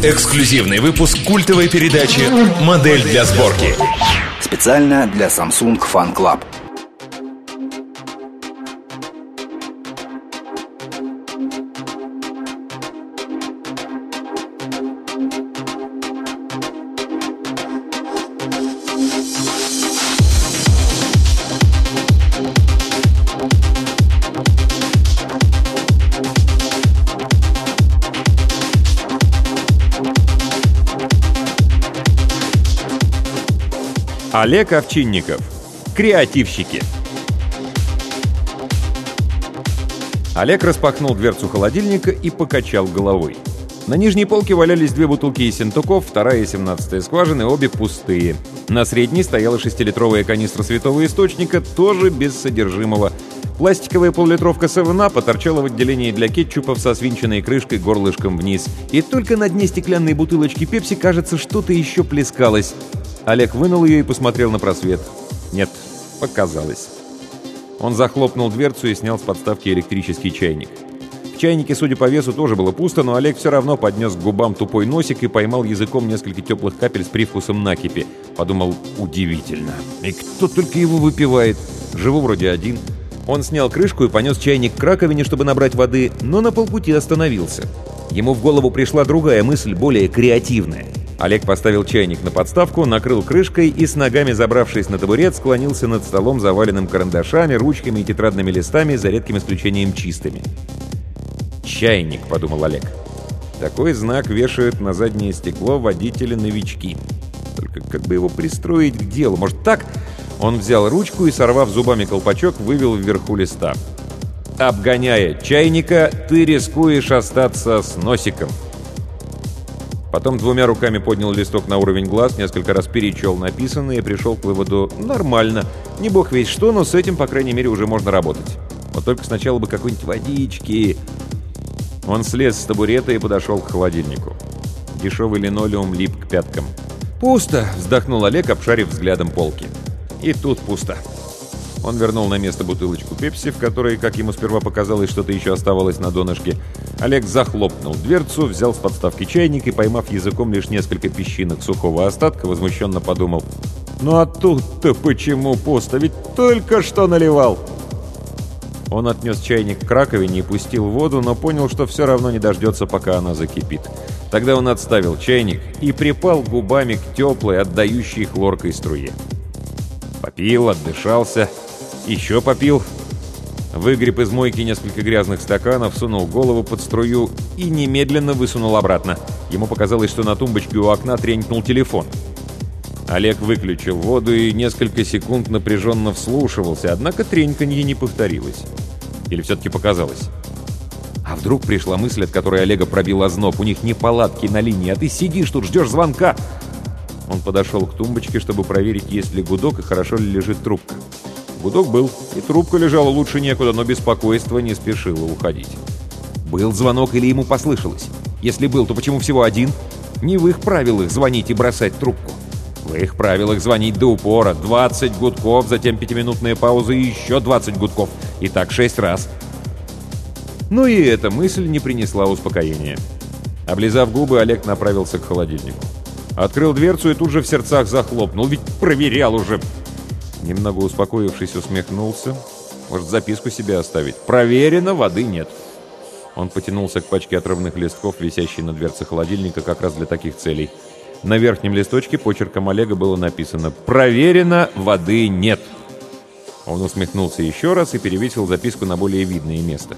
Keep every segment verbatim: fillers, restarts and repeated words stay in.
Эксклюзивный выпуск культовой передачи «Модель для сборки». Специально для Samsung Fan Club. Олег Овчинников. Креативщики. Олег распахнул дверцу холодильника и покачал головой. На нижней полке валялись две бутылки Ессентуков, вторая и семнадцатая скважины, обе пустые. На средней стояла шестилитровая канистра святого источника, тоже без содержимого. Пластиковая поллитровка севен ап торчала в отделении для кетчупов со свинченной крышкой горлышком вниз. И только на дне стеклянной бутылочки пепси, кажется, что-то еще плескалось. Олег вынул ее и посмотрел на просвет. Нет, показалось. Он захлопнул дверцу и снял с подставки электрический чайник. В чайнике, судя по весу, тоже было пусто, но Олег все равно поднес к губам тупой носик и поймал языком несколько теплых капель с привкусом накипи. Подумал, удивительно. И кто только его выпивает? Живу вроде один. Он снял крышку и понес чайник к раковине, чтобы набрать воды, но на полпути остановился. Ему в голову пришла другая мысль, более креативная. Олег поставил чайник на подставку, накрыл крышкой и, с ногами забравшись на табурет, склонился над столом, заваленным карандашами, ручками и тетрадными листами, за редким исключением чистыми. «Чайник», — подумал Олег. «Такой знак вешают на заднее стекло водители-новички. Только как бы его пристроить к делу? Может, так?» Он взял ручку и, сорвав зубами колпачок, вывел вверху листа. «Обгоняя чайника, ты рискуешь остаться с носиком». Потом двумя руками поднял листок на уровень глаз, несколько раз перечел написанное и пришел к выводу: нормально, не бог весть что, но с этим, по крайней мере, уже можно работать. Вот только сначала бы какой-нибудь водички. Он слез с табурета и подошел к холодильнику. Дешевый линолеум лип к пяткам. «Пусто!» — вздохнул Олег, обшарив взглядом полки. И тут пусто. Он вернул на место бутылочку пепси, в которой, как ему сперва показалось, что-то еще оставалось на донышке. Олег захлопнул дверцу, взял с подставки чайник и, поймав языком лишь несколько песчинок сухого остатка, возмущенно подумал: «Ну а тут-то почему пусто? Ведь только что наливал!» Он отнес чайник к раковине и пустил воду, но понял, что все равно не дождется, пока она закипит. Тогда он отставил чайник и припал губами к теплой, отдающей хлоркой струе. Попил, отдышался, еще попил. Выгреб из мойки несколько грязных стаканов, сунул голову под струю и немедленно высунул обратно. Ему показалось, что на тумбочке у окна тренькнул телефон. Олег выключил воду и несколько секунд напряженно вслушивался, однако треньканье не повторилось. Или все-таки показалось? А вдруг пришла мысль, от которой Олега пробил озноб: у них неполадки на линии, а ты сидишь тут, ждешь звонка. Он подошел к тумбочке, чтобы проверить, есть ли гудок и хорошо ли лежит трубка. Гудок был, и трубка лежала лучше некуда, но беспокойство не спешило уходить. Был звонок или ему послышалось? Если был, то почему всего один? Не в их правилах звонить и бросать трубку. В их правилах звонить до упора. двадцать гудков, затем пятиминутная пауза и еще двадцать гудков. И так шесть раз. Но и эта мысль не принесла успокоения. Облизав губы, Олег направился к холодильнику. Открыл дверцу и тут же в сердцах захлопнул. Ведь проверял уже. Немного успокоившись, усмехнулся. Может, записку себе оставить? Проверено, воды нет. Он потянулся к пачке отрывных листков, висящей на дверце холодильника, как раз для таких целей. На верхнем листочке почерком Олега было написано: «Проверено, воды нет». Он усмехнулся еще раз и перевесил записку на более видное место.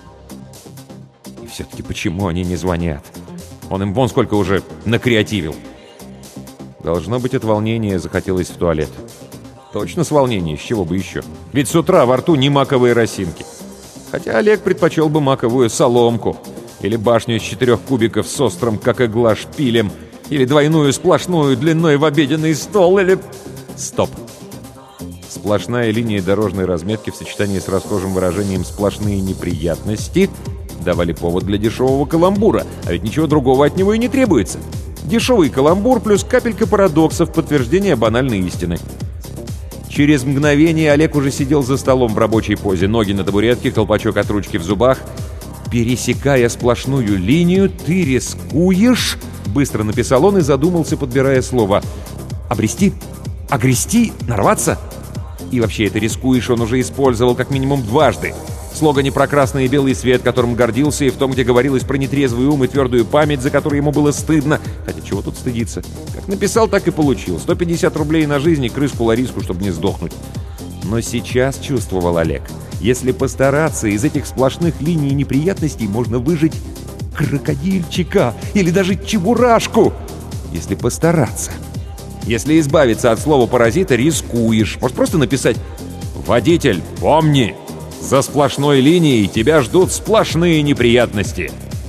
И все-таки почему они не звонят? Он им вон сколько уже накреативил. Должно быть, от волнения захотелось в туалет. Точно с волнения, с чего бы еще? Ведь с утра во рту не маковые росинки. Хотя Олег предпочел бы маковую соломку. Или башню из четырех кубиков с острым, как игла, шпилем. Или двойную сплошную длиной в обеденный стол. Или... Стоп. Сплошная линия дорожной разметки в сочетании с расхожим выражением «сплошные неприятности» давали повод для дешевого каламбура. А ведь ничего другого от него и не требуется. Дешевый каламбур плюс капелька парадоксов, подтверждение банальной истины. Через мгновение Олег уже сидел за столом в рабочей позе, ноги на табуретке, колпачок от ручки в зубах. Пересекая сплошную линию, ты рискуешь быстро написал он и задумался, подбирая слово. «Обрести? Огрести? Нарваться?» И вообще, это рискуешь, он уже использовал как минимум дважды. В слогане про красный и белый свет, которым гордился, и в том, где говорилось про нетрезвый ум и твердую память, за которую ему было стыдно. Хотя чего тут стыдиться? Как написал, так и получил. сто пятьдесят рублей на жизнь и крыску-лариску, чтобы не сдохнуть. Но сейчас чувствовал Олег, если постараться, из этих сплошных линий неприятностей можно выжить крокодильчика или даже чебурашку. Если постараться. Если избавиться от слова «паразита», рискуешь. Может просто написать: «Водитель, помни, за сплошной линией тебя ждут сплошные неприятности».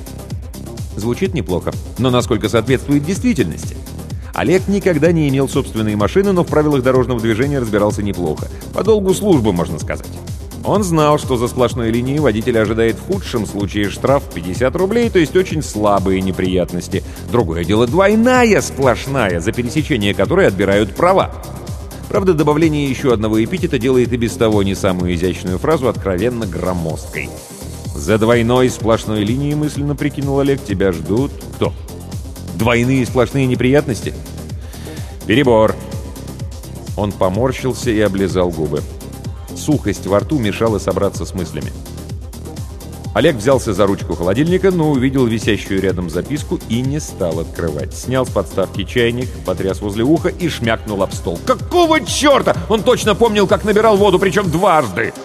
Звучит неплохо, но насколько соответствует действительности? Олег никогда не имел собственной машины, но в правилах дорожного движения разбирался неплохо. По долгу службы, можно сказать. Он знал, что за сплошной линией водителя ожидает в худшем случае штраф пятьдесят рублей, то есть очень слабые неприятности. Другое дело двойная сплошная, за пересечение которой отбирают права. Правда, добавление еще одного эпитета делает и без того не самую изящную фразу откровенно громоздкой. «За двойной сплошной линией, — мысленно прикинул Олег, — тебя ждут кто? Двойные сплошные неприятности? Перебор!» Он поморщился и облизал губы. Сухость во рту мешала собраться с мыслями. Олег взялся за ручку холодильника, но увидел висящую рядом записку и не стал открывать. Снял с подставки чайник, потряс возле уха и шмякнул об стол. «Какого черта?» Он точно помнил, как набирал воду, причем дважды.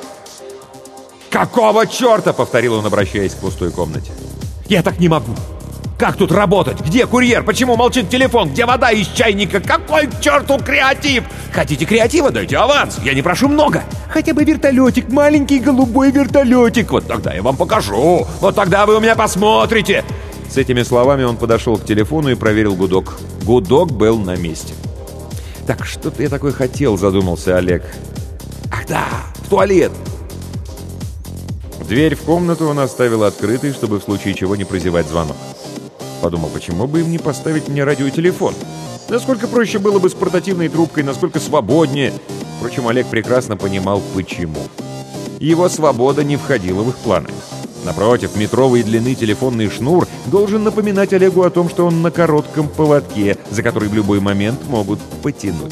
«Какого черта?» — повторил он, обращаясь к пустой комнате. «Я так не могу! Как тут работать? Где курьер? Почему молчит телефон? Где вода из чайника? Какой к черту креатив? Хотите креатива? Дайте аванс! Я не прошу много! Хотя бы вертолетик, маленький голубой вертолетик! Вот тогда я вам покажу! Вот тогда вы у меня посмотрите!» С этими словами он подошел к телефону и проверил гудок. Гудок был на месте. «Так, что-то я такое хотел», — задумался Олег. «Ах да, в туалет!» Дверь в комнату он оставил открытой, чтобы в случае чего не прозевать звонок. Подумал, почему бы им не поставить мне радиотелефон? Насколько проще было бы с портативной трубкой, насколько свободнее. Впрочем, Олег прекрасно понимал, почему. Его свобода не входила в их планы. Напротив, метровой длины телефонный шнур должен напоминать Олегу о том, что он на коротком поводке, за который в любой момент могут потянуть.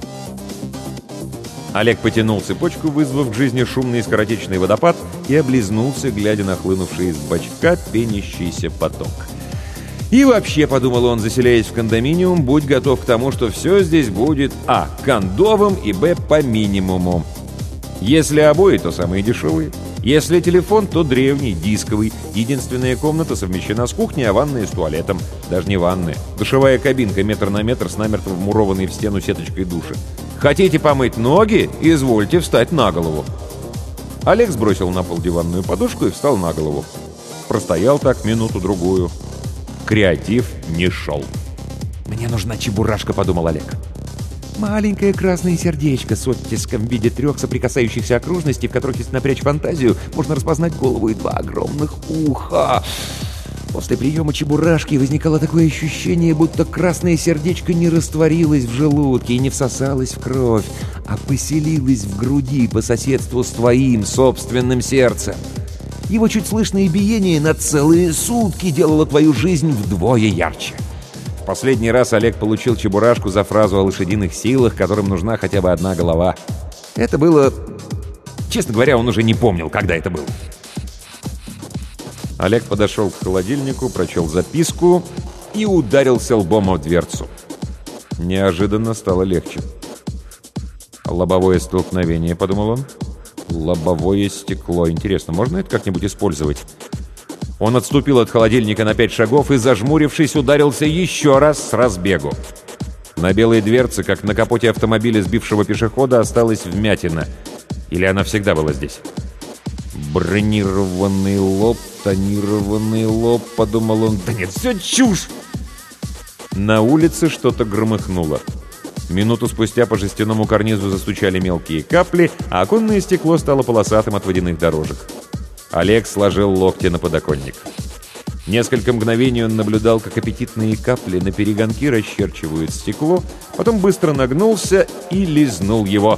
Олег потянул цепочку, вызвав к жизни шумный скоротечный водопад, и облизнулся, глядя на хлынувший из бачка пенящийся поток. И вообще, подумал он, заселяясь в кондоминиум, будь готов к тому, что все здесь будет а. кондовым и б. по минимуму. Если обои, то самые дешевые. Если телефон, то древний, дисковый. Единственная комната совмещена с кухней, а ванная с туалетом. Даже не ванная. Душевая кабинка метр на метр с намертво вмурованной в стену сеточкой душа. Хотите помыть ноги? Извольте встать на голову. Олег сбросил на пол диванную подушку и встал на голову. Простоял так минуту-другую. Креатив не шел. «Мне нужна чебурашка», — подумал Олег. Маленькое красное сердечко с оттиском в виде трех соприкасающихся окружностей, в которых, если напрячь фантазию, можно распознать голову и два огромных уха. После приема чебурашки возникало такое ощущение, будто красное сердечко не растворилось в желудке и не всосалось в кровь, а поселилось в груди по соседству с твоим собственным сердцем. Его чуть слышное биение на целые сутки делало твою жизнь вдвое ярче. В последний раз Олег получил чебурашку за фразу о лошадиных силах, которым нужна хотя бы одна голова. Это было... Честно говоря, он уже не помнил, когда это было. Олег подошел к холодильнику, прочел записку и ударился лбом о дверцу. Неожиданно стало легче. «Лобовое столкновение», — подумал он. «Лобовое стекло. Интересно, можно это как-нибудь использовать?» Он отступил от холодильника на пять шагов и, зажмурившись, ударился еще раз с разбегу. На белой дверце, как на капоте автомобиля сбившего пешехода, осталась вмятина. Или она всегда была здесь? «Бронированный лоб, тонированный лоб», — подумал он. «Да нет, все чушь!» На улице что-то громыхнуло. Минуту спустя по жестяному карнизу застучали мелкие капли, а оконное стекло стало полосатым от водяных дорожек. Олег сложил локти на подоконник. Несколько мгновений он наблюдал, как аппетитные капли на перегонки расчерчивают стекло, потом быстро нагнулся и лизнул его.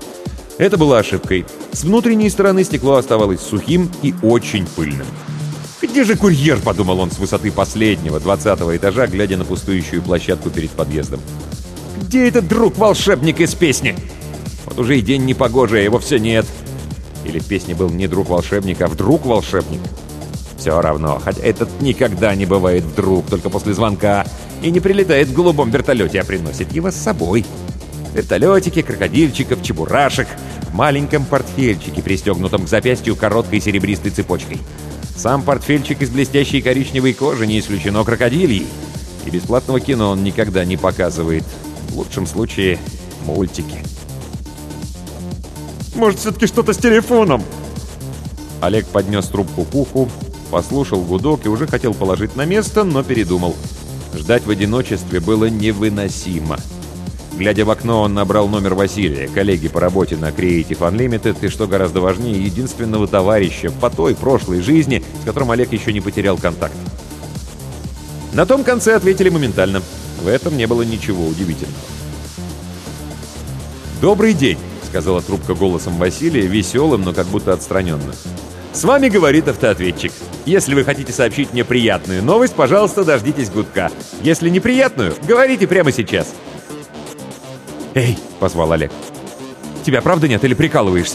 Это было ошибкой. С внутренней стороны стекло оставалось сухим и очень пыльным. «Где же курьер?» — подумал он с высоты последнего, двадцатого этажа, глядя на пустующую площадку перед подъездом. «Где этот друг-волшебник из песни? Вот уже и день непогожий, а его все нет». Или в песне был не друг-волшебник, а вдруг-волшебник. Все равно, хотя этот никогда не бывает вдруг, только после звонка, и не прилетает в голубом вертолете, а приносит его с собой. Вертолетики, крокодильчиков, чебурашек в маленьком портфельчике, пристегнутом к запястью короткой серебристой цепочкой. Сам портфельчик из блестящей коричневой кожи, не исключено крокодильей. И бесплатного кино он никогда не показывает. В лучшем случае мультики. «Может, все-таки что-то с телефоном?» Олег поднес трубку к уху, послушал гудок и уже хотел положить на место, но передумал. Ждать в одиночестве было невыносимо. Глядя в окно, он набрал номер Василия, коллеги по работе на Creative Unlimited, и, что гораздо важнее, единственного товарища по той прошлой жизни, с которым Олег еще не потерял контакт. На том конце ответили моментально. В этом не было ничего удивительного. «Добрый день», — сказала трубка голосом Василия, веселым, но как будто отстраненным. «С вами говорит автоответчик. Если вы хотите сообщить мне приятную новость, пожалуйста, дождитесь гудка. Если неприятную, говорите прямо сейчас». «Эй!» — позвал Олег. «Тебя правда нет или прикалываешься?»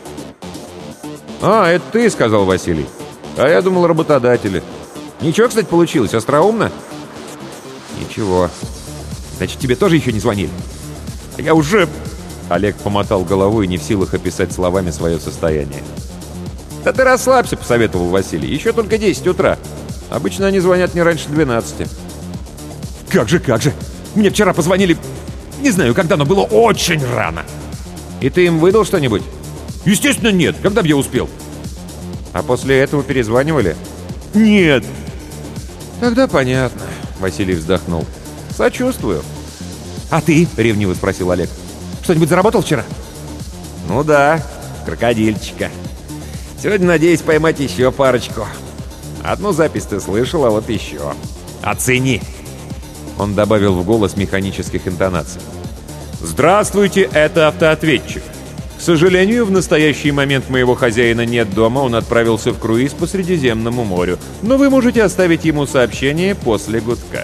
«А, это ты», — сказал Василий. «А я думал, работодатели. Ничего, кстати, получилось. Остроумно?» «Ничего. Значит, тебе тоже еще не звонили?» «Я уже...» Олег помотал головой, не в силах описать словами свое состояние. «Да ты расслабься», — посоветовал Василий. «Еще только десять утра. Обычно они звонят не раньше двенадцати». «Как же, как же! Мне вчера позвонили... Не знаю, когда, но было очень рано». «И ты им выдал что-нибудь?» «Естественно, нет. Когда бы я успел?» «А после этого перезванивали?» «Нет». «Тогда понятно», — Василий вздохнул. «Сочувствую». «А ты?» — ревниво спросил Олег. «Что-нибудь заработал вчера?» «Ну да, крокодильчика. Сегодня надеюсь поймать еще парочку. Одну запись ты слышал, а вот еще. Оцени!» Он добавил в голос механических интонаций. «Здравствуйте, это автоответчик. К сожалению, в настоящий момент моего хозяина нет дома, он отправился в круиз по Средиземному морю, но вы можете оставить ему сообщение после гудка».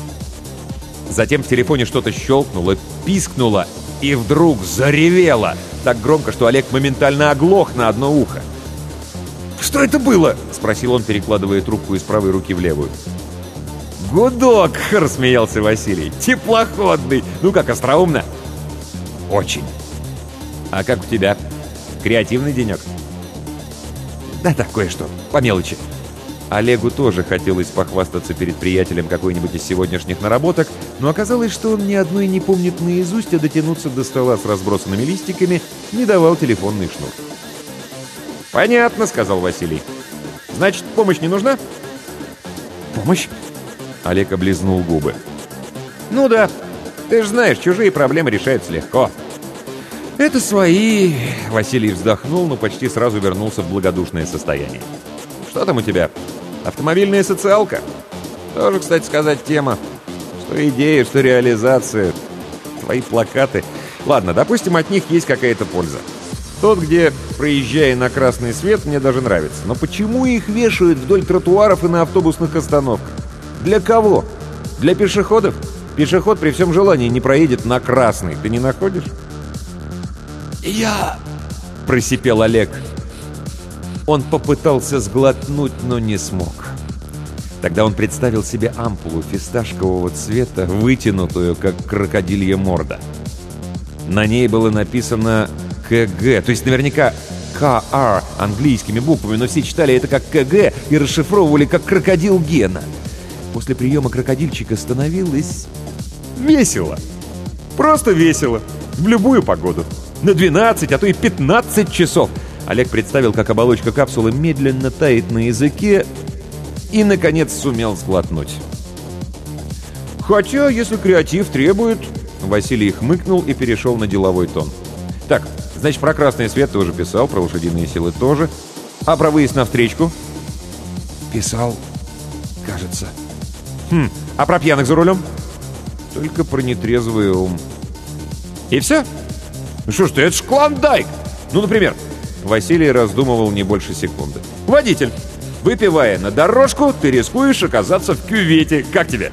Затем в телефоне что-то щелкнуло, пискнуло и вдруг заревело, так громко, что Олег моментально оглох на одно ухо. «Что это было?» — спросил он, перекладывая трубку из правой руки в левую. «Гудок!» — рассмеялся Василий. «Теплоходный! Ну как, остроумно?» «Очень!» «А как у тебя? Креативный денек?» «Да так, кое-что, по мелочи». Олегу тоже хотелось похвастаться перед приятелем какой-нибудь из сегодняшних наработок, но оказалось, что он ни одной не помнит наизусть, а дотянуться до стола с разбросанными листиками не давал телефонный шнур. «Понятно», — сказал Василий. «Значит, помощь не нужна?» «Помощь?» Олег облизнул губы. «Ну да, ты же знаешь, чужие проблемы решаются легко». «Это свои...» — Василий вздохнул, но почти сразу вернулся в благодушное состояние. «Что там у тебя? Автомобильная социалка?» «Тоже, кстати сказать, тема. Что идея, что реализация. Твои плакаты. Ладно, допустим, от них есть какая-то польза. Тот, где, проезжая на красный свет, мне даже нравится. Но почему их вешают вдоль тротуаров и на автобусных остановках? Для кого? Для пешеходов? Пешеход при всем желании не проедет на красный. Ты не находишь?» «Я...» — просипел Олег. Он попытался сглотнуть, но не смог. Тогда он представил себе ампулу фисташкового цвета, вытянутую, как крокодилья морда. На ней было написано «КГ», то есть наверняка «КР» английскими буквами, но все читали это как «КГ» и расшифровывали как «крокодил Гена». После приема крокодильчика становилось весело. Просто весело. В любую погоду. На двенадцать, а то и пятнадцать часов. Олег представил, как оболочка капсулы медленно тает на языке и, наконец, сумел сглотнуть. «Хотя, если креатив требует...» Василий хмыкнул и перешел на деловой тон. «Так, значит, про красный свет ты уже писал, про лошадиные силы тоже. А про выезд на встречку?» «Писал, кажется». «Хм, а про пьяных за рулем?» «Только про нетрезвый ум». «И все? Ну что ж ты, это ж клондайк! Ну, например...» Василий раздумывал не больше секунды. «Водитель. Выпивая на дорожку, ты рискуешь оказаться в кювете. Как тебе?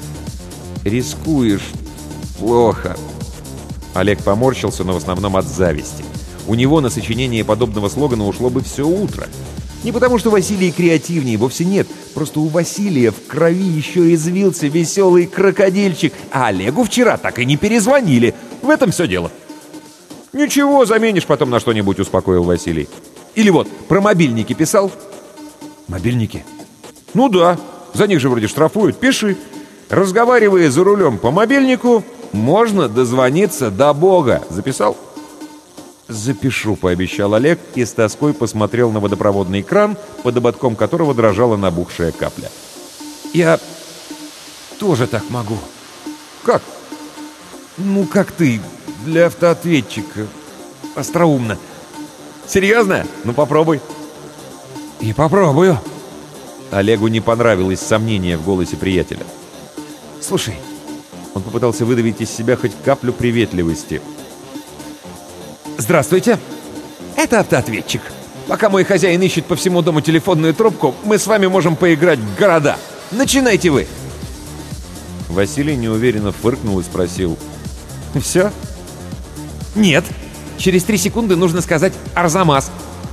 Рискуешь. Плохо. Олег поморщился, но в основном от зависти. У него на сочинение подобного слогана ушло бы все утро. Не потому, что Василий креативнее, вовсе нет. Просто у Василия в крови еще извился веселый крокодильчик, а Олегу вчера так и не перезвонили. В этом все дело. «Ничего, заменишь потом на что-нибудь», — успокоил Василий. «Или вот, про мобильники писал?» «Мобильники?» «Ну да, за них же вроде штрафуют. Пиши. Разговаривая за рулем по мобильнику, можно дозвониться до Бога. Записал?» «Запишу», — пообещал Олег и с тоской посмотрел на водопроводный кран, под ободком которого дрожала набухшая капля. «Я тоже так могу». «Как?» «Ну, как ты, для автоответчика. Остроумно». «Серьезно? Ну, попробуй». «И попробую». Олегу не понравилось сомнение в голосе приятеля. «Слушай», — он попытался выдавить из себя хоть каплю приветливости. «Здравствуйте. Это автоответчик. Пока мой хозяин ищет по всему дому телефонную трубку, мы с вами можем поиграть в города. Начинайте вы!» Василий неуверенно фыркнул и спросил: «Все?» «Нет. Через три секунды нужно сказать «Арзамас».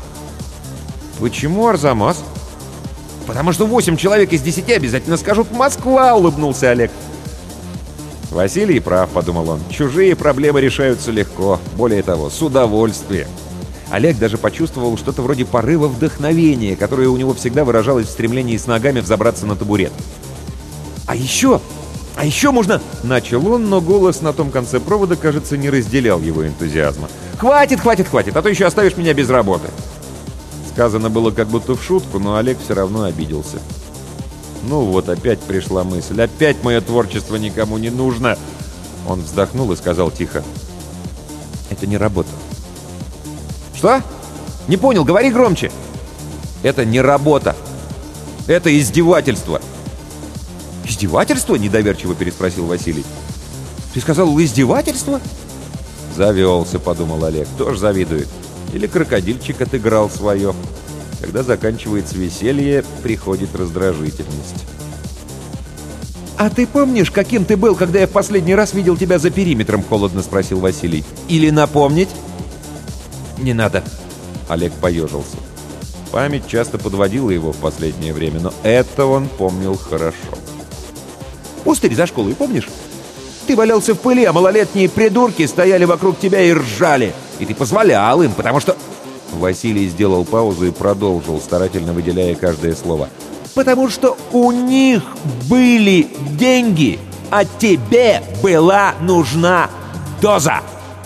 «Почему Арзамас?» «Потому что восемь человек из десяти обязательно скажут «Москва», — улыбнулся Олег. «Василий прав», — подумал он. «Чужие проблемы решаются легко. Более того, с удовольствием». Олег даже почувствовал что-то вроде порыва вдохновения, которое у него всегда выражалось в стремлении с ногами взобраться на табурет. «А еще... А еще можно...» — начал он, но голос на том конце провода, кажется, не разделял его энтузиазма. «Хватит, хватит, хватит, а то еще оставишь меня без работы». Сказано было как будто в шутку, но Олег все равно обиделся. Ну вот, опять пришла мысль. Опять мое творчество никому не нужно. Он вздохнул и сказал тихо: «Это не работа». «Что? Не понял, говори громче». «Это не работа. Это издевательство». «Издевательство?» — недоверчиво переспросил Василий. «Ты сказал, издевательство?» «Завелся», — подумал Олег. «Тоже завидует. Или крокодильчик отыграл свое». Когда заканчивается веселье, приходит раздражительность. «А ты помнишь, каким ты был, когда я в последний раз видел тебя за периметром?» — холодно спросил Василий. «Или напомнить?» «Не надо». Олег поежился. Память часто подводила его в последнее время, но это он помнил хорошо. «Пустырь за школой, помнишь? Ты валялся в пыли, а малолетние придурки стояли вокруг тебя и ржали. И ты позволял им, потому что...» Василий сделал паузу и продолжил, старательно выделяя каждое слово. «Потому что у них были деньги, а тебе была нужна доза.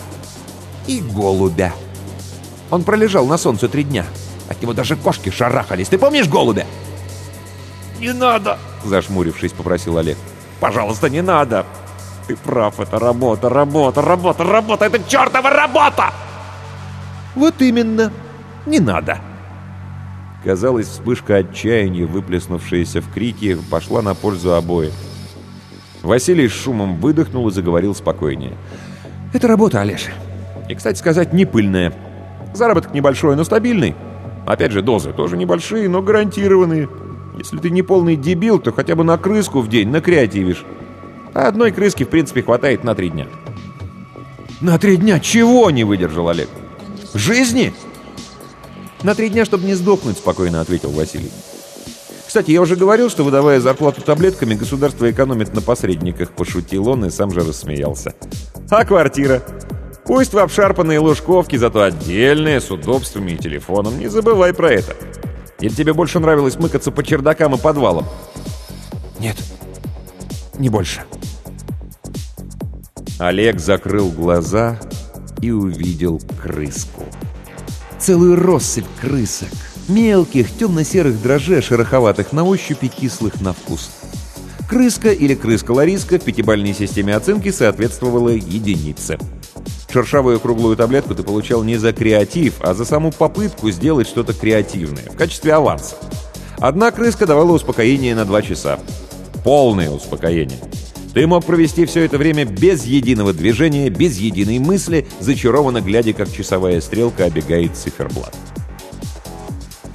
И голубя. Он пролежал на солнце три дня. От него даже кошки шарахались. Ты помнишь голубя?» «Не надо!» — зашмурившись, попросил Олег. «Пожалуйста, не надо! Ты прав, это работа, работа, работа, работа! Это чертова работа!» «Вот именно! Не надо!» Казалось, вспышка отчаяния, выплеснувшаяся в крики, пошла на пользу обоим. Василий с шумом выдохнул и заговорил спокойнее. «Это работа, Олеша. И, кстати сказать, не пыльная. Заработок небольшой, но стабильный. Опять же, дозы тоже небольшие, но гарантированные. Если ты не полный дебил, то хотя бы на крыску в день накреативишь. А одной крыски, в принципе, хватает на три дня». «На три дня чего?» — не выдержал Олег. «Жизни?» «На три дня, чтобы не сдохнуть», — спокойно ответил Василий. «Кстати, я уже говорил, что, выдавая зарплату таблетками, государство экономит на посредниках», — пошутил он и сам же рассмеялся. «А квартира? Пусть в обшарпанной лужковке, зато отдельная, с удобствами и телефоном. Не забывай про это. Или тебе больше нравилось мыкаться по чердакам и подвалам?» «Нет, не больше». Олег закрыл глаза и увидел крыску. Целую россыпь крысок. Мелких, темно-серых дрожжей, шероховатых на ощупь и кислых на вкус. Крыска или крыска-лариска в пятибалльной системе оценки соответствовала единице. Шершавую круглую таблетку ты получал не за креатив, а за саму попытку сделать что-то креативное, в качестве аванса. Одна крыска давала успокоение на два часа. Полное успокоение. Ты мог провести все это время без единого движения, без единой мысли, зачарованно глядя, как часовая стрелка обегает циферблат.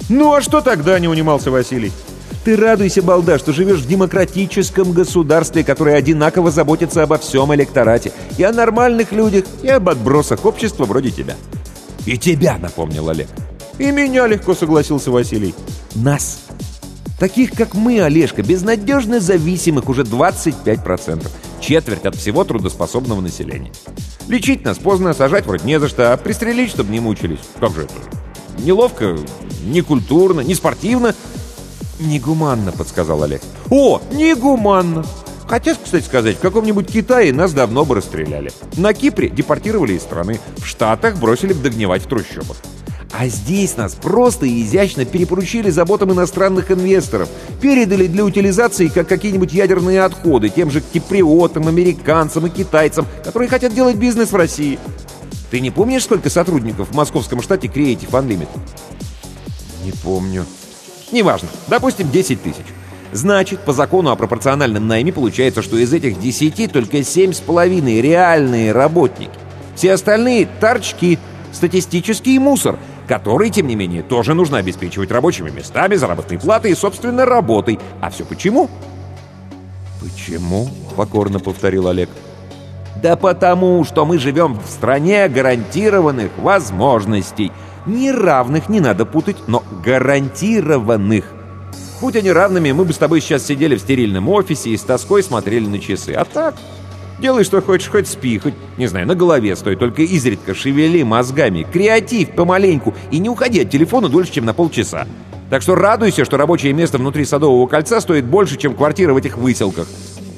«Ну а что тогда?» — не унимался Василий. «Ты радуйся, балда, что живешь в демократическом государстве, которое одинаково заботится обо всем электорате, и о нормальных людях, и об отбросах общества вроде тебя». «И тебя», — напомнил Олег. «И меня легко», — согласился Василий. «Нас. Таких, как мы, Олежка, безнадежно зависимых уже двадцать пять процентов. Четверть от всего трудоспособного населения. Лечить нас поздно, сажать вроде не за что, а пристрелить, чтобы не мучились. Как же это? Неловко, некультурно, не спортивно». «Негуманно», — подсказал Олег. «О, негуманно! Хотя, кстати сказать, в каком-нибудь Китае нас давно бы расстреляли. На Кипре депортировали из страны, в Штатах бросили бы догнивать в трущобах. А здесь нас просто и изящно перепоручили заботам иностранных инвесторов, передали для утилизации как какие-нибудь ядерные отходы тем же киприотам, американцам и китайцам, которые хотят делать бизнес в России. Ты не помнишь, сколько сотрудников в московском штате Creative Unlimited?» «Не помню». «Неважно. Допустим, десять тысяч. Значит, по закону о пропорциональном найме получается, что из этих десяти только семь с половиной реальные работники. Все остальные — торчки, статистический мусор, который, тем не менее, тоже нужно обеспечивать рабочими местами, заработной платой и, собственно, работой. А все почему?» «Почему?» — покорно повторил Олег. «Да потому, что мы живем в стране гарантированных возможностей. Не равных, не надо путать, но гарантированных. Будь они равными, мы бы с тобой сейчас сидели в стерильном офисе и с тоской смотрели на часы. А так, делай, что хочешь, хоть спи, хоть, не знаю, на голове стой, только изредка шевели мозгами, креатив помаленьку и не уходи от телефона дольше, чем на полчаса. Так что радуйся, что рабочее место внутри Садового кольца стоит больше, чем квартира в этих выселках».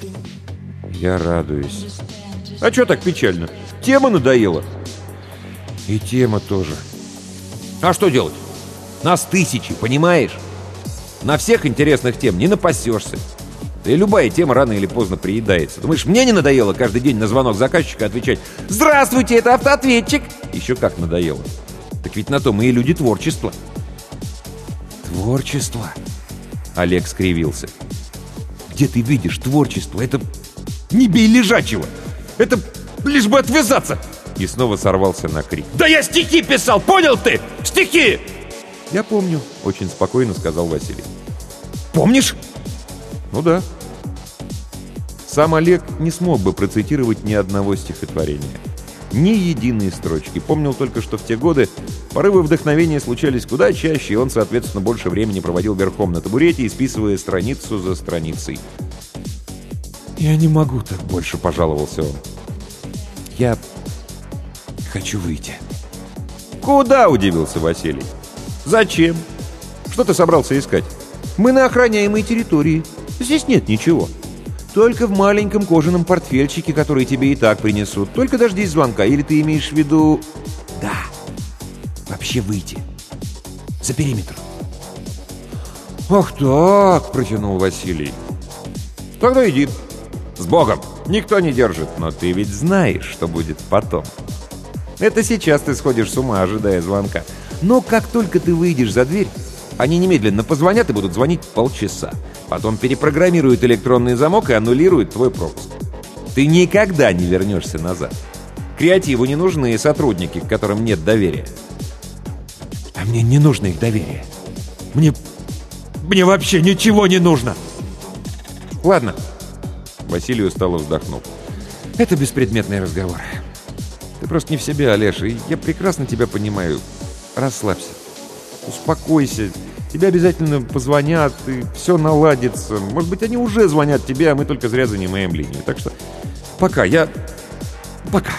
«Я радуюсь». «А чё так печально? Тема надоела». «И тема тоже». «А что делать? Нас тысячи, понимаешь? На всех интересных тем не напасешься. Да и любая тема рано или поздно приедается. Думаешь, мне не надоело каждый день на звонок заказчика отвечать: «Здравствуйте, это автоответчик»?» Еще как надоело. Так ведь на то мы и люди творчества. «Творчество?» Олег скривился. «Где ты видишь творчество? Это не бей лежачего! Это лишь бы отвязаться!» И снова сорвался на крик. «Да я стихи писал, понял ты? Стихи!» «Я помню», — очень спокойно сказал Василий. «Помнишь?» «Ну да». Сам Олег не смог бы процитировать ни одного стихотворения. Ни единой строчки. Помнил только, что в те годы порывы вдохновения случались куда чаще, и он, соответственно, больше времени проводил верхом на табурете, исписывая страницу за страницей. «Я не могу так больше», — пожаловался он. «Я хочу выйти». «Куда?» — удивился Василий. «Зачем? Что ты собрался искать? Мы на охраняемой территории. Здесь нет ничего. Только в маленьком кожаном портфельчике, который тебе и так принесут. Только дождись звонка. Или ты имеешь в виду...» «Да. Вообще выйти. За периметр». «Ах так!» — протянул Василий. «Тогда иди. С Богом. Никто не держит. Но ты ведь знаешь, что будет потом. Это сейчас ты сходишь с ума, ожидая звонка. Но как только ты выйдешь за дверь, они немедленно позвонят и будут звонить полчаса. Потом перепрограммируют электронный замок и аннулируют твой пропуск. Ты никогда не вернешься назад. Креативу не нужны сотрудники, к которым нет доверия». «А мне не нужно их доверие. Мне... мне вообще ничего не нужно!» «Ладно». Василий устало вздохнул. «Это беспредметный разговор. Ты просто не в себе, Олеж, и я прекрасно тебя понимаю. Расслабься. Успокойся. Тебе обязательно позвонят, и все наладится. Может быть, они уже звонят тебе, а мы только зря занимаем линию. Так что пока, я... пока».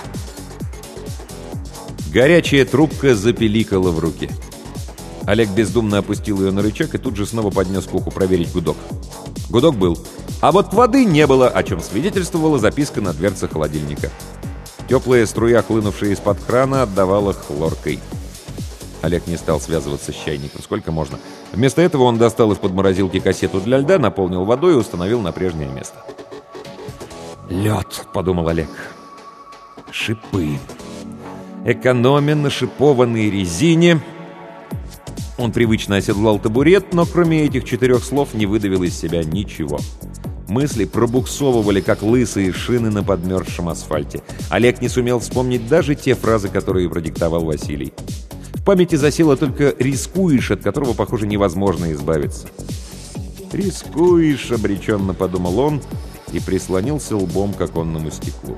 Горячая трубка запеликала в руке. Олег бездумно опустил ее на рычаг и тут же снова поднес к уху проверить гудок. Гудок был. А вот воды не было, о чем свидетельствовала записка на дверце холодильника. Теплая струя, хлынувшая из-под крана, отдавала хлоркой. Олег не стал связываться с чайником, сколько можно. Вместо этого он достал из-под морозилки кассету для льда, наполнил водой и установил на прежнее место. «Лед», — подумал Олег. «Шипы. Экономен на шипованной резине». Он привычно оседлал табурет, но кроме этих четырех слов не выдавил из себя ничего. Мысли пробуксовывали, как лысые шины на подмерзшем асфальте. Олег не сумел вспомнить даже те фразы, которые продиктовал Василий. В памяти засело только «рискуешь», от которого, похоже, невозможно избавиться. «Рискуешь», — обреченно подумал он и прислонился лбом к оконному стеклу.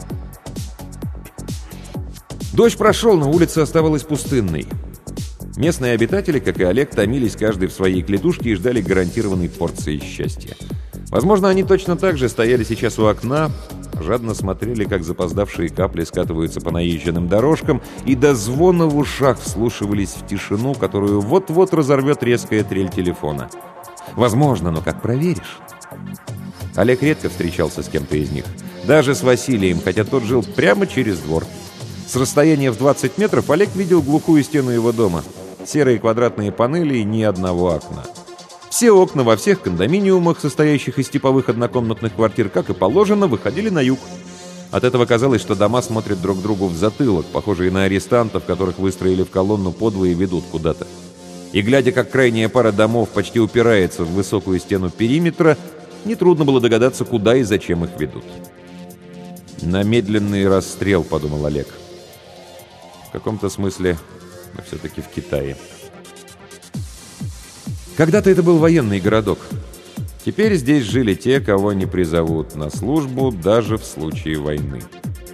Дождь прошел, но улица оставалась пустынной. Местные обитатели, как и Олег, томились каждый в своей клетушке и ждали гарантированной порции счастья. Возможно, они точно так же стояли сейчас у окна, жадно смотрели, как запоздавшие капли скатываются по наезженным дорожкам, и до звона в ушах вслушивались в тишину, которую вот-вот разорвет резкая трель телефона. Возможно, но как проверишь? Олег редко встречался с кем-то из них. Даже с Василием, хотя тот жил прямо через двор. С расстояния в двадцать метров Олег видел глухую стену его дома. Серые квадратные панели и ни одного окна. Все окна во всех кондоминиумах, состоящих из типовых однокомнатных квартир, как и положено, выходили на юг. От этого казалось, что дома смотрят друг другу в затылок, похожие на арестантов, которых выстроили в колонну подвое и ведут куда-то. И глядя, как крайняя пара домов почти упирается в высокую стену периметра, нетрудно было догадаться, куда и зачем их ведут. «На медленный расстрел», — подумал Олег. В каком-то смысле мы все-таки в Китае. Когда-то это был военный городок. Теперь здесь жили те, кого не призовут на службу даже в случае войны.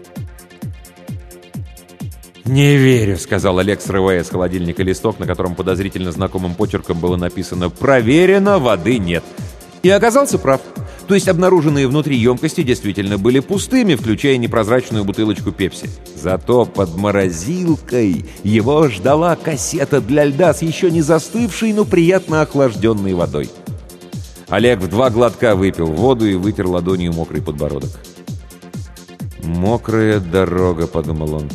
«Не верю», — сказал Олег, срывая с холодильника листок, на котором подозрительно знакомым почерком было написано «Проверено, воды нет». И оказался прав. То есть обнаруженные внутри емкости действительно были пустыми, включая непрозрачную бутылочку пепси. Зато под морозилкой его ждала кассета для льда с еще не застывшей, но приятно охлажденной водой. Олег в два глотка выпил воду и вытер ладонью мокрый подбородок. «Мокрая дорога», — подумал он.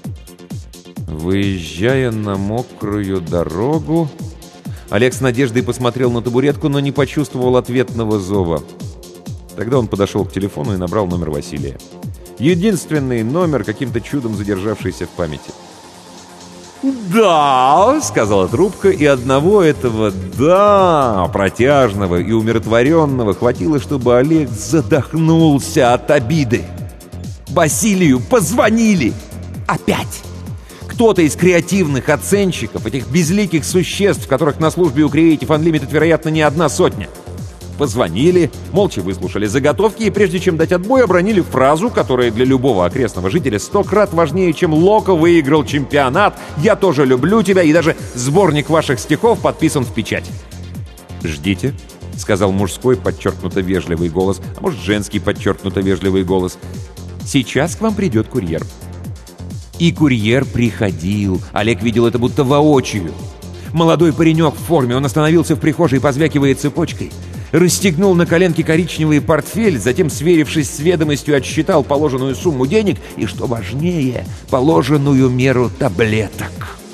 Выезжая на мокрую дорогу, Олег с надеждой посмотрел на табуретку, но не почувствовал ответного зова. Тогда он подошел к телефону и набрал номер Василия. Единственный номер, каким-то чудом задержавшийся в памяти. «Да», — сказала трубка, и одного этого «да», протяжного и умиротворенного, хватило, чтобы Олег задохнулся от обиды. Василию позвонили! Опять! Кто-то из креативных оценщиков, этих безликих существ, которых на службе у Creative Unlimited, вероятно, не одна сотня. Позвонили, молча выслушали заготовки и, прежде чем дать отбой, обронили фразу, которая для любого окрестного жителя сто крат важнее, чем Локо выиграл чемпионат, «Я тоже люблю тебя», и даже сборник ваших стихов подписан в печать. «Ждите», — сказал мужской подчеркнуто вежливый голос, а может, женский подчеркнуто вежливый голос. «Сейчас к вам придет курьер». И курьер приходил. Олег видел это будто воочию. Молодой паренек в форме, он остановился в прихожей, позвякивая цепочкой. Расстегнул на коленке коричневый портфель, затем, сверившись с ведомостью, отсчитал положенную сумму денег и, что важнее, положенную меру таблеток.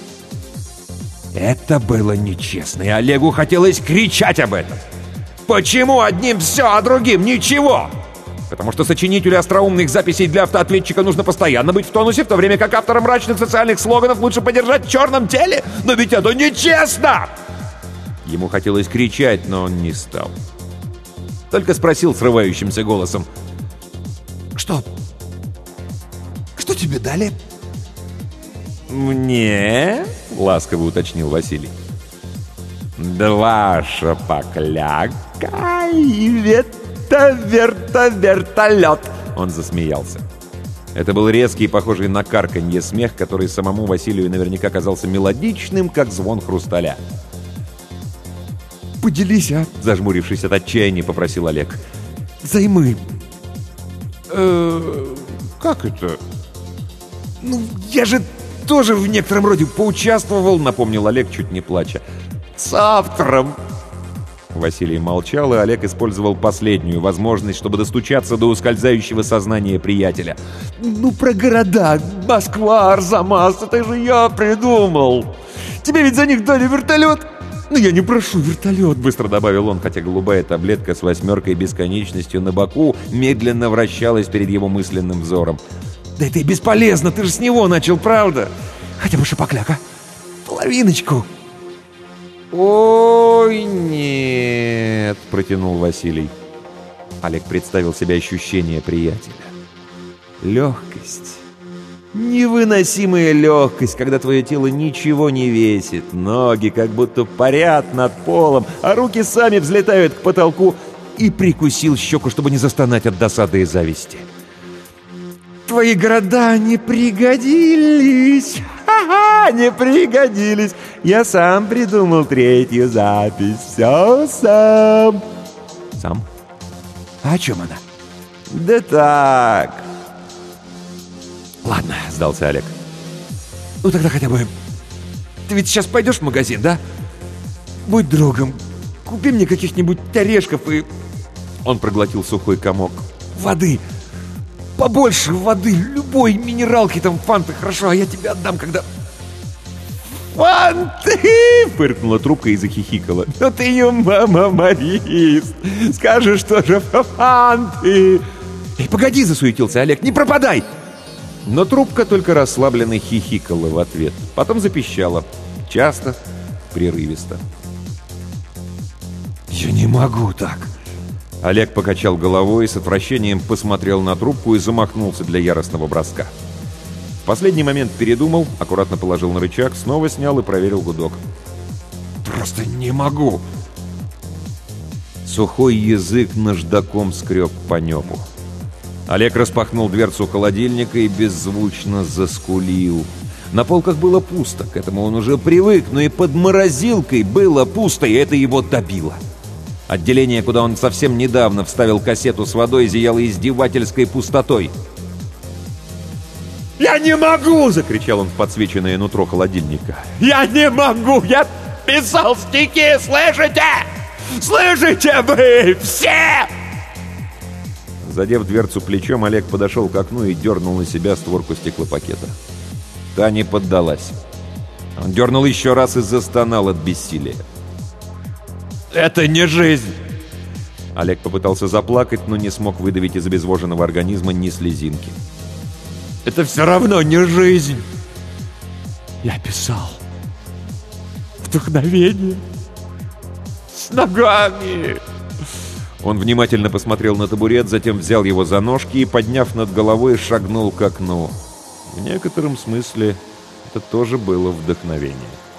Это было нечестно, и Олегу хотелось кричать об этом. Почему одним все, а другим ничего? Потому что сочинителю остроумных записей для автоответчика нужно постоянно быть в тонусе, в то время как авторам мрачных социальных слоганов лучше подержать в черном теле. Но ведь это нечестно! Ему хотелось кричать, но он не стал. Только спросил срывающимся голосом: «Что? Что тебе дали?» «Мне?» — ласково уточнил Василий. «Два шапокляка и вето-верто-вертолет!» Он засмеялся. Это был резкий, похожий на карканье смех, который самому Василию наверняка казался мелодичным, как звон хрусталя. «Поделись, а?» — зажмурившись от отчаяния, попросил Олег. «Займы». «Э-э, как это?» «Ну, я же тоже в некотором роде поучаствовал», — напомнил Олег, чуть не плача. «С автором». Василий молчал, и Олег использовал последнюю возможность, чтобы достучаться до ускользающего сознания приятеля. «Ну, про города, Москва, Арзамас, это же я придумал. Тебе ведь за них дали вертолет?» «Ну, я не прошу вертолет», — быстро добавил он, хотя голубая таблетка с восьмеркой бесконечностью на боку медленно вращалась перед его мысленным взором. «Да это и бесполезно, ты же с него начал, правда? Хотя бы шапокляка. Половиночку». «Ой, нет», — протянул Василий. Олег представил себе ощущение приятеля. Легкость, Невыносимая легкость, когда твое тело ничего не весит. Ноги как будто парят над полом, а руки сами взлетают к потолку. И прикусил щеку, чтобы не застонать от досады и зависти. Твои города не пригодились. Ха-ха, не пригодились. Я сам придумал третью запись. Все сам. Сам? А о чем она? Да так. Ладно, сдался Олег. Ну тогда хотя бы... Ты ведь сейчас пойдешь в магазин, да? Будь другом. Купи мне каких-нибудь орешков и... Он проглотил сухой комок. Воды. Побольше воды. Любой минералки, там, фанты, хорошо, а я тебе отдам, когда... «Фанты!» — фыркнула трубка и захихикала. «Ну ты ее мама-марист! Скажешь тоже фанты!» «Эй, погоди!» — засуетился Олег. «Не пропадай!» Но трубка только расслабленно хихикала в ответ. Потом запищала. Часто, прерывисто. «Я не могу так!» Олег покачал головой, с отвращением посмотрел на трубку и замахнулся для яростного броска. В последний момент передумал, аккуратно положил на рычаг, снова снял и проверил гудок. «Просто не могу!» Сухой язык наждаком скреб по небу. Олег распахнул дверцу холодильника и беззвучно заскулил. На полках было пусто, к этому он уже привык, но и под морозилкой было пусто, и это его добило. Отделение, куда он совсем недавно вставил кассету с водой, зияло издевательской пустотой. «Я не могу!» — закричал он в подсвеченное нутро холодильника. «Я не могу! Я писал стихи! Слышите? Слышите вы все?» Задев дверцу плечом, Олег подошел к окну и дернул на себя створку стеклопакета. Та не поддалась. Он дернул еще раз и застонал от бессилия. «Это не жизнь!» Олег попытался заплакать, но не смог выдавить из обезвоженного организма ни слезинки. «Это все равно не жизнь!» «Я писал вдохновение с ногами!» Он внимательно посмотрел на табурет, затем взял его за ножки и, подняв над головой, шагнул к окну. В некотором смысле это тоже было вдохновение.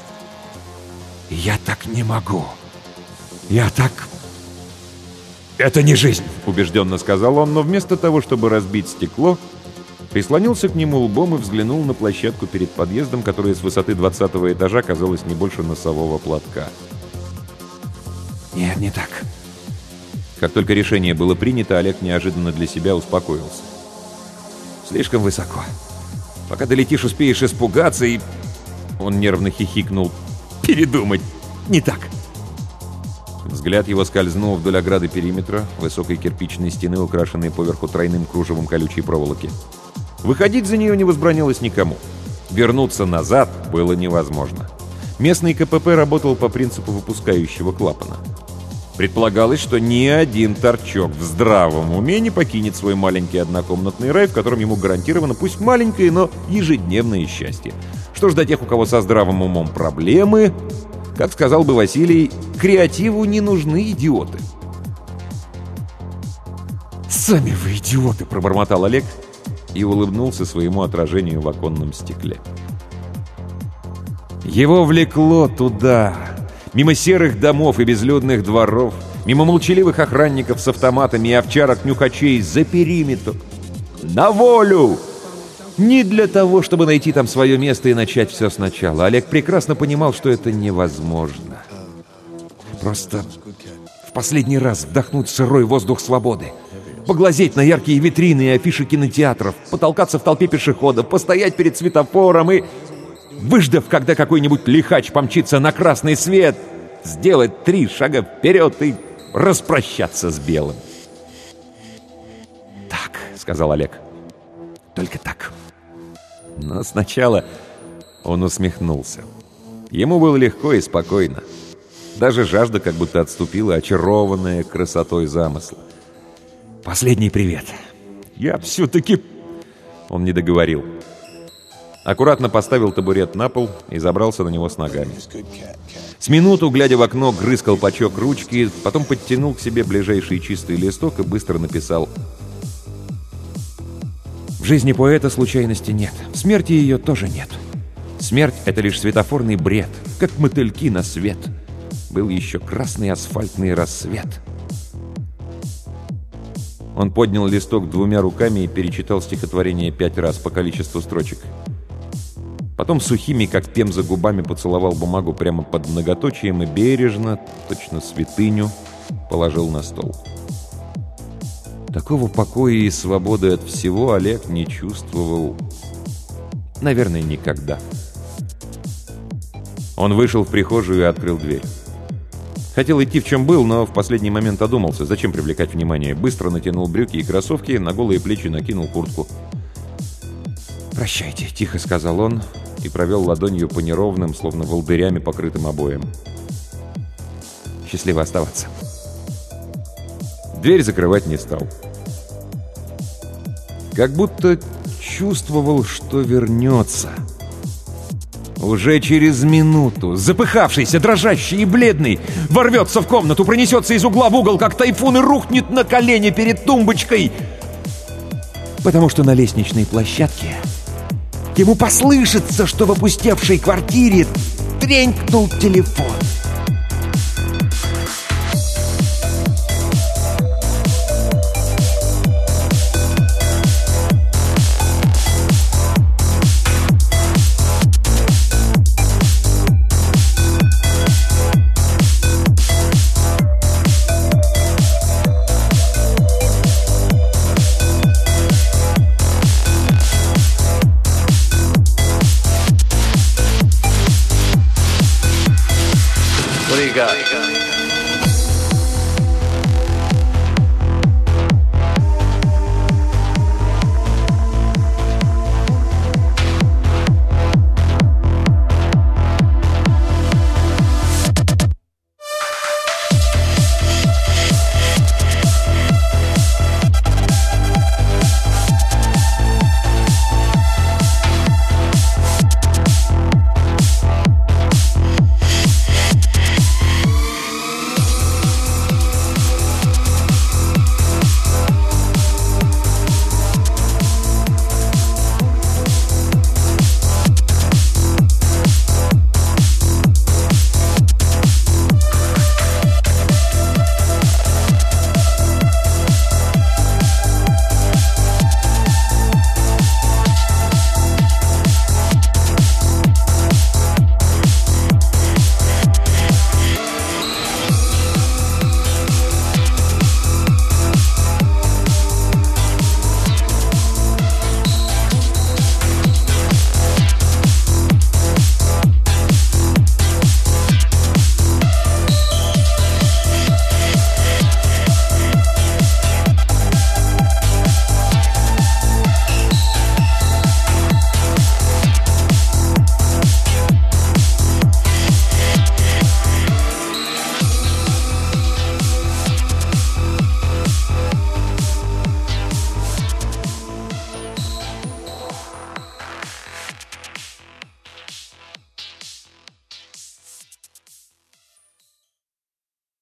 «Я так не могу! Я так... Это не жизнь!» — убежденно сказал он, но вместо того, чтобы разбить стекло, прислонился к нему лбом и взглянул на площадку перед подъездом, которая с высоты двадцатого этажа казалась не больше носового платка. «Нет, не так». Как только решение было принято, Олег неожиданно для себя успокоился. «Слишком высоко. Пока долетишь, успеешь испугаться и...» Он нервно хихикнул. «Передумать. Не так». Взгляд его скользнул вдоль ограды периметра, высокой кирпичной стены, украшенной поверху тройным кружевом колючей проволоки. Выходить за нее не возбранялось никому. Вернуться назад было невозможно. Местный ка пэ пэ работал по принципу выпускающего клапана. Предполагалось, что ни один торчок в здравом уме не покинет свой маленький однокомнатный рай, в котором ему гарантировано пусть маленькое, но ежедневное счастье. Что ж до тех, у кого со здравым умом проблемы... Как сказал бы Василий, креативу не нужны идиоты. «Сами вы идиоты!» — пробормотал Олег и улыбнулся своему отражению в оконном стекле. Его влекло туда, мимо серых домов и безлюдных дворов, мимо молчаливых охранников с автоматами и овчарок-нюхачей за периметр. На волю! Не для того, чтобы найти там свое место и начать все сначала. Олег прекрасно понимал, что это невозможно. Просто в последний раз вдохнуть сырой воздух свободы. Поглазеть на яркие витрины и афиши кинотеатров, потолкаться в толпе пешеходов, постоять перед светофором и, выждав, когда какой-нибудь лихач помчится на красный свет, сделать три шага вперед и распрощаться с белым. «Так», — сказал Олег, — «только так». Но сначала он усмехнулся. Ему было легко и спокойно. Даже жажда как будто отступила, очарованная красотой замысла. «Последний привет. Я все-таки...» Он не договорил. Аккуратно поставил табурет на пол и забрался на него с ногами. С минуту, глядя в окно, грыз колпачок ручки, потом подтянул к себе ближайший чистый листок и быстро написал: «В жизни поэта случайности нет. В смерти ее тоже нет. Смерть — это лишь светофорный бред, как мотыльки на свет. Был еще красный асфальтный рассвет. Он поднял листок двумя руками и перечитал стихотворение пять раз по количеству строчек. Потом сухими, как пемза, губами поцеловал бумагу прямо под многоточием и бережно, точно святыню, положил на стол. Такого покоя и свободы от всего Олег не чувствовал, наверное, никогда. Он вышел в прихожую и открыл дверь. Хотел идти в чем был, но в последний момент одумался. Зачем привлекать внимание? Быстро натянул брюки и кроссовки, на голые плечи накинул куртку. «Прощайте», — тихо сказал он и провел ладонью по неровным, словно волдырями покрытым обоям. «Счастливо оставаться». Дверь закрывать не стал. Как будто чувствовал, что вернется. Уже через минуту, запыхавшийся, дрожащий и бледный, ворвется в комнату, пронесется из угла в угол, как тайфун, и рухнет на колени перед тумбочкой. Потому что на лестничной площадке ему послышится, что в опустевшей квартире тренькнул телефон.